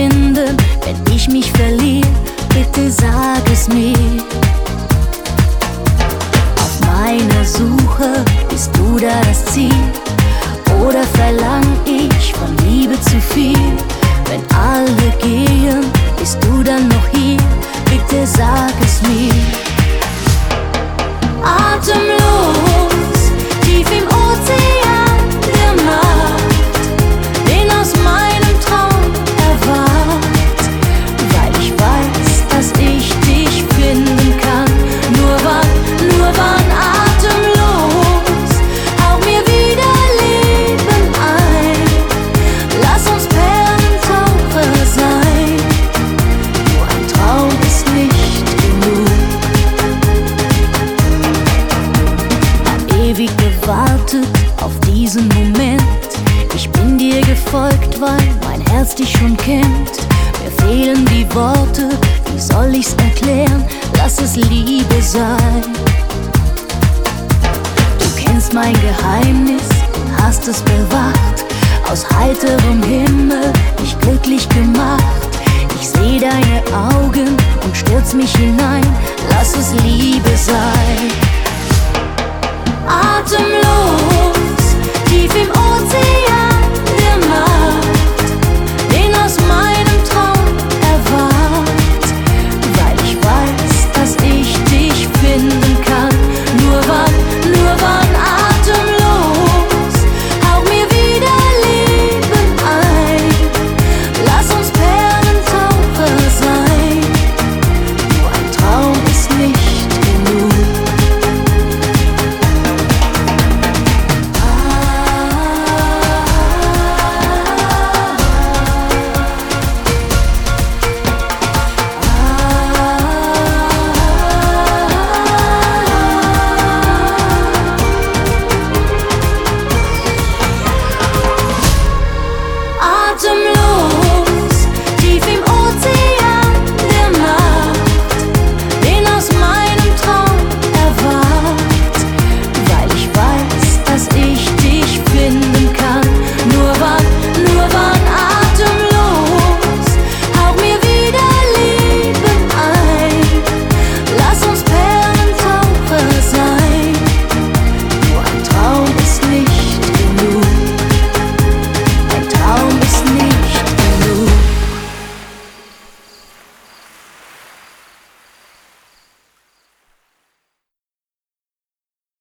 finden, wenn ich mich verliere? Bitte sag es mir. Auf meiner Suche bist du da das Ziel? Oder verlang ich von Liebe zu viel? Wenn alle gehen, bist du dann noch hier? Bitte sag es mir. Atemlos, tief im Ozean der Nacht, den aus meinem Traum erwacht, weil ich weiß, dass ich dich finden kann. Nur wann atemlos, hauch mir wieder Leben ein. Lass uns Perlentaucher sein, nur ein Traum ist nicht genug. Hab ewig gewartet auf diesen Moment. Ich bin dir gefolgt, weil mein Herz dich schon kennt. Mir fehlen die Worte, wie soll ich's erklären? Lass es Liebe sein. Du kennst mein Geheimnis und hast es bewacht. Aus heiterem Himmel mich glücklich gemacht. Ich seh deine Augen und stürz mich hinein. Lass es Liebe sein. Atemlos, tief im Ozean